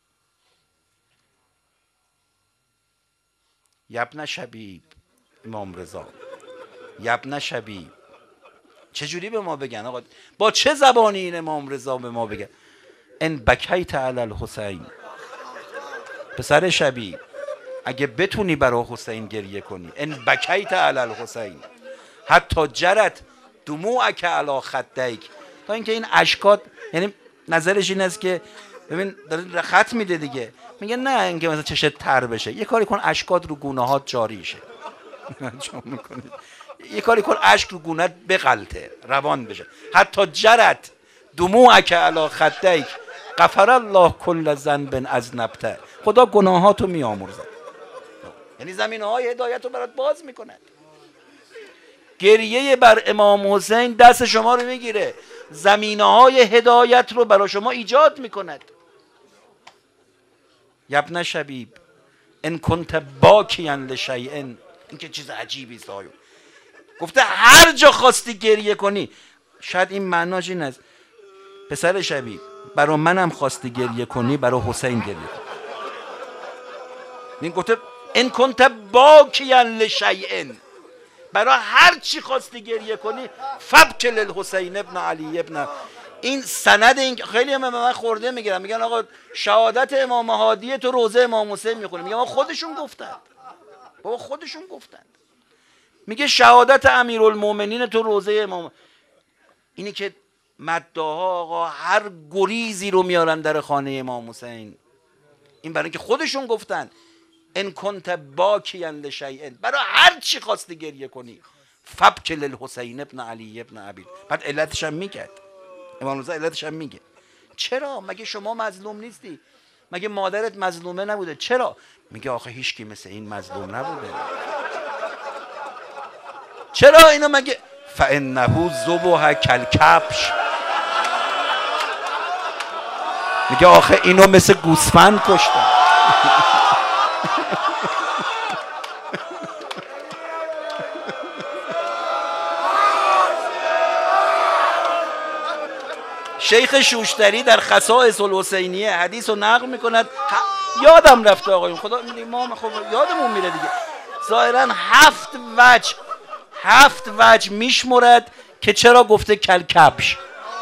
یبن شبیب امام رضا، یبن شبیب، چجوری به ما بگن آقا؟ با چه زبانی این امام رضا به ما بگن؟ ان بکیت علی الحسین، پسر شبیب اگه بتونی برای حسین گریه کنی، ان بکیت علی الحسین حتی جرت دموعک علی خدیک، تا اینکه این اشکات، یعنی نظرش این است که ببین داره خط میده دیگه، میگه نه اینکه مثلا چشت تر بشه، یه کاری کن اشکات رو گونه‌هات جاری شه. یه کاری کن اشک رو گونه‌ات بغلطه، روان بشه. حتی جرت دموعک علی خدیک غفر الله کل ذنب اذنبته، خدا گناهاتو میآمرزه. یعنی زمینه‌های هدایت رو برات باز میکنه. گریه بر امام حسین دست شما رو میگیره، زمینه‌های هدایت رو برای شما ایجاد میکند. یبن شبیب ان کنت باکیا لشیء، این که چیز عجیبی است. گفته هر جا خواستی گریه کنی. شاید این معناش این است پسر شبیب برای منم خواستی گریه کنی، برای حسین گریه کن. این گفته ان کنت باکیا لشیء، برای هر چی خواستی گریه کنی فبک للحسین ابن علی ابن. این سند، این خیلی هم من خورده میگیرن، میگن آقا شهادت امام هادی تو روزه امام حسین میخونه. میگم آقا خودشون گفتن، بابا خودشون گفتن. میگه شهادت امیرالمومنین تو روزه امام. اینی که مداها آقا هر گریزی رو میارن در خانه امام حسین، این برای اینکه خودشون گفتن ان کنت باکیا لشیء، برای هر چی خواستی گریه کنی فبک للحسین ابن علی ابن ابی. بعد علتش هم میگه امام رضا، علتش هم میگه چرا؟ مگه شما مظلوم نیستی؟ مگه مادرت مظلومه نبوده؟ چرا؟ میگه آخه هیچکی مثل این مظلوم نبوده. چرا اینو مگه؟ فانه ذبح کالکبش، میگه آخه اینو مثل گوسفند کشتن. شیخ شوشتری در خصائص الحسینیه حدیث رو نقل میکند، یادم رفته آقایون، خدا ما خب یادمون میره دیگه، ظاهرا 7 وجه میشمرد که چرا گفته کلکبش.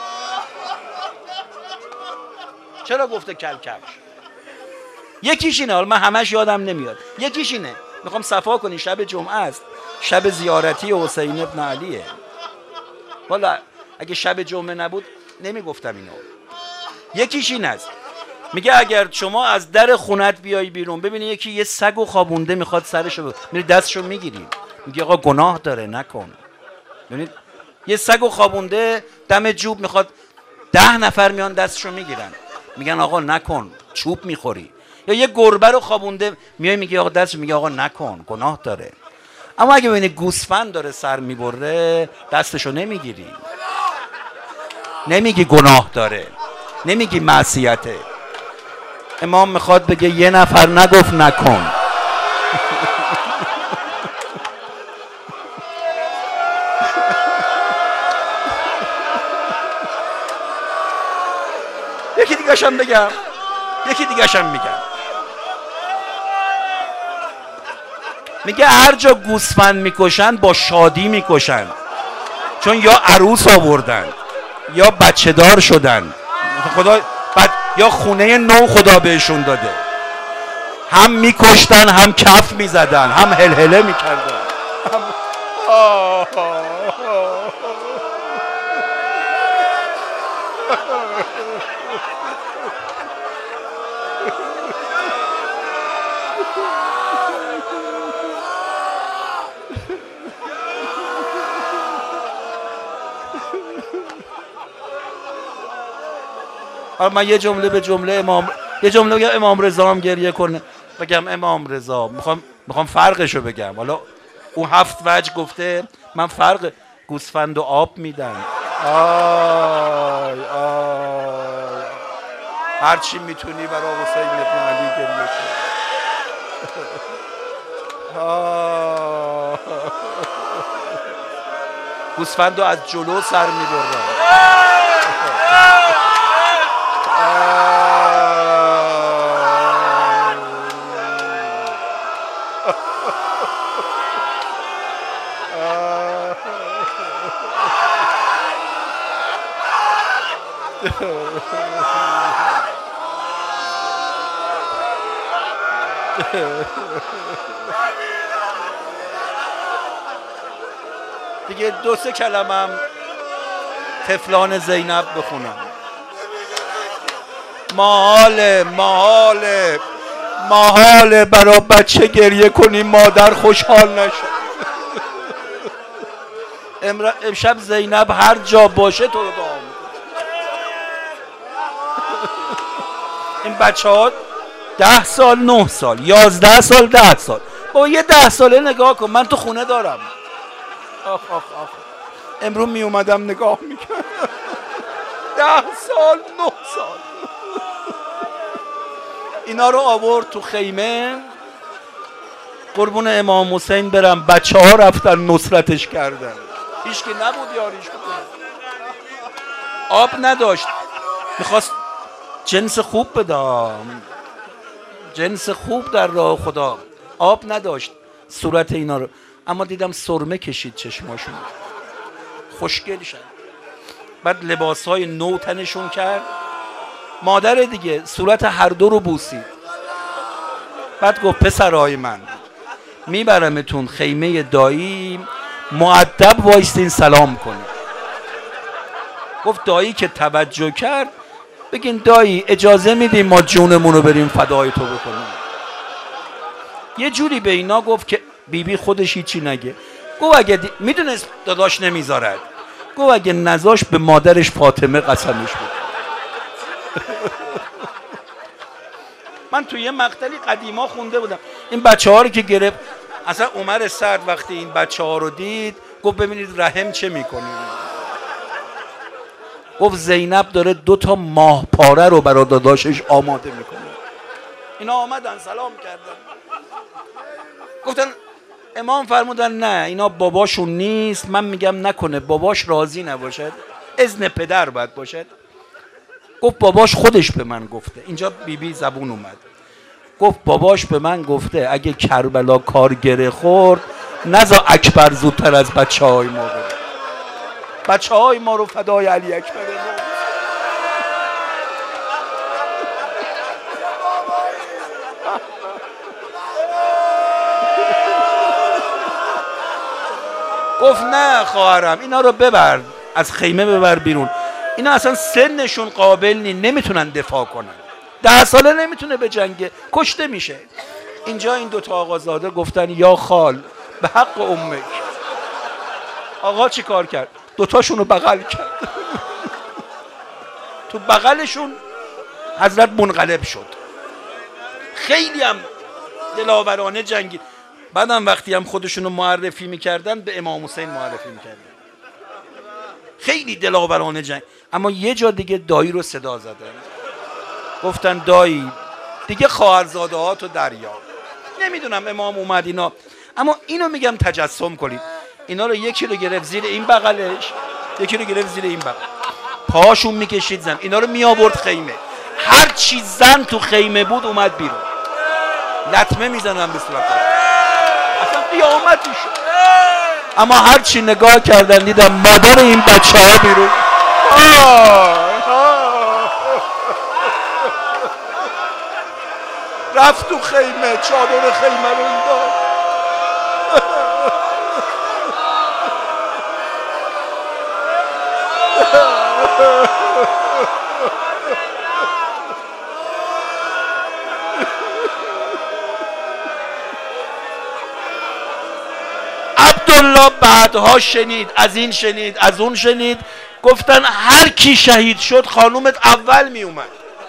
چرا گفته کلکبش؟ یکیش اینه، حالا من همش یادم نمیاد، یکیش اینه میخوام صفا کنی، شب جمعه است، شب زیارتی حسین ابن علیه. والا اگه شب جمعه نبود نمیگفتم اینو. یکیش این است، میگه اگر شما از در خونت بیای بیرون ببینی یکی یه سگو خوابونده میخواد سرشو میری دستشو میگیری، میگه آقا گناه داره نکن. ببینید یه سگو خوابونده دم جوب میخواد 10 نفر میان دستشو میگیرن، میگن آقا نکن چوب میخوری. یا یه گربه رو خوابونده میای میگه آقا دستشو، میگه آقا نکن گناه داره. اما اگه ببینی گوسفند داره سر میبره دستشو نمیگیری، نمیگی گناه داره، نمیگی معصیته. امام میخواد بگه یه نفر نگفت نکن. یکی دیگه شم میگم، میگه هر جا گوسفند میکشن با شادی میکشن، چون یا عروس آوردن یا بچه دار شدن، خدا یا خونه نو خدا بهشون داده، هم میکشتن هم کف میزدن هم هلهله میکردن. من یه جمله به جمله امام رضا هم گریه کنه، بگم امام رضا میخوام فرقشو بگم. حالا اون 7 وجه گفته، من فرق گوسفند و آب میدن. آی هرچی میتونی برای حسین ابن علی گریه کن. گوسفند رو از جلو سر میبرن. دیگه 2-3 کلمم طفلان زینب بخونم. محاله برا بچه گریه کنی مادر خوشحال نشه. امشب زینب هر جا باشه تو رو دعا میکنه. این بچه ها 10 سال 9 سال 11 سال 10 سال با یه 10 ساله نگاه کن. من تو خونه دارم. آخ امروز می اومدم نگاه میکردم 10 سال 9 سال اینا رو آورد تو خیمه. قربون امام حسین برم، بچه ها رفتن نصرتش کردن. هیچ که نبود یاریش بکنه. آب نداشت، میخواست جنس خوب بدم، جنس خوب در راه خدا. آب نداشت صورت اینا رو، اما دیدم سرمه کشید چشماشون خوشگل شد. بعد لباسهای نو تنشون کرد. مادر دیگه صورت هر دو رو بوسید. بعد گفت پسرای من میبرمتون خیمه دایی، مؤدب وایستین سلام کنید. گفت دایی که توجه کرد بگین دایی اجازه میدیم ما جونمون رو بریم فدای تو بکنیم. یه جوری به اینا گفت که بیبی خودش هیچی نگه. گفت اگه میدونست داداش نمیذارد، گفت اگه نذاش به مادرش فاطمه قسمش بود. من توی یه مقتلی قدیما خونده بودم این بچه ها رو که گرفت. اصلا عمر سعد وقتی این بچه ها رو دید گفت ببینید رحم چه میکنیم. گفت زینب داره 2 تا ماه پاره رو برای داداشش آماده میکنه. اینا آمدن سلام کردن. گفتن امام فرمودن نه اینا باباشون نیست. من میگم نکنه باباش راضی نباشد، اذن پدر باید باشد. گفت باباش خودش به من گفته. اینجا بیبی زبون اومد. گفت باباش به من گفته اگه کربلا کار گره خورد نزا اکبر زودتر از بچه های ما بره. بچه های ما رو فدای علی اکبر ما. گفت نه خواهرم اینا رو ببر از خیمه ببر بیرون. اینا اصلا سنشون قابل نمیتونن دفاع کنن. 10 ساله نمیتونه به جنگه، کشته میشه. اینجا این 2 تا آقازاده گفتن یا خال به حق امک. آقا چی کار کرد؟ 2 تاشون رو بغل کرد. تو بغلشون حضرت منقلب شد. خیلی هم دلاورانه جنگید. بعدم وقتی هم خودشونو معرفی میکردن به امام حسین معرفی میکردن. خیلی دلاورانه جنگ. اما یه جا دیگه دایی رو صدا زدن. گفتن دایی دیگه خواهرزاده ها تو دریا. نمیدونم امام اومد اینا، اما اینو میگم تجسم کنید. اینا رو یکی رو گرفت زیر این بغلش، یکی رو گرفت زیر این بغل، پاهاشون میکشید زن. اینا رو میآورد خیمه. هر چی زن تو خیمه بود اومد بیرون. لطمه میزنن به صورتش. اصلا قیامتی شد. اما هر چی نگاه کردن دیدم مادر این بچه ها بیرون. رفت تو خیمه، چادر خیمه رو انداخت. عبدالله بعدها شنید، از این شنید از اون شنید. گفتن هر کی شهید شد خانومت اول می اومد.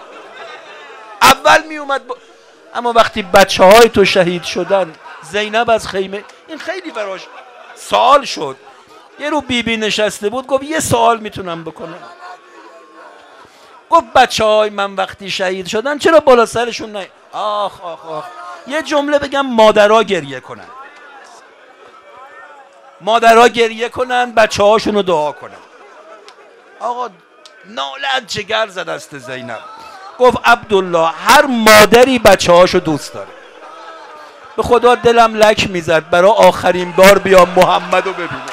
اما وقتی بچه های تو شهید شدن، زینب از خیمه، این خیلی براش سوال شد. یه رو بیبی نشسته بود گفت یه سوال میتونم بکنم. گفت بچه های من وقتی شهید شدن چرا بالا سرشون نه؟ آخ یه جمله بگم مادرها گریه کنن. مادرها گریه کنن، بچه هاشون رو دعا کنن. آقا نالت جگر زد است زینب. گفت عبدالله هر مادری بچه هاشو دوست داره. به خدا دلم لک میزد برای آخرین بار بیام محمد رو ببینم.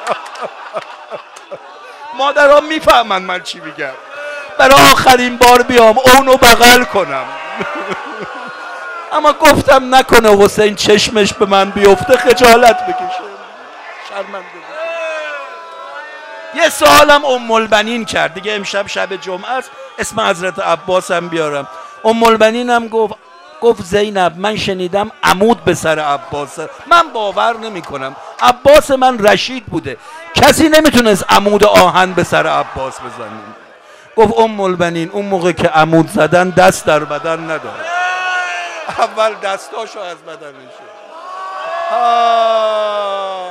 مادرها میفهمن من چی میگم. برای آخرین بار بیام اونو بغل کنم. اما گفتم نکنه حسین چشمش به من بیفته خجالت بکشه، شرمنده بود. یه سوالم البنین کرد دیگه، امشب شب جمعه است، اسم حضرت عباس هم بیارم. البنین هم گفت زینب من شنیدم عمود به سر عباسه. من باور نمی کنم، عباس من رشید بوده، کسی نمیتونست عمود آهن به سر عباس بزنه. گفت البنین اون موقع که عمود زدن دست در بدن نداره، اول دستاشو از بدنش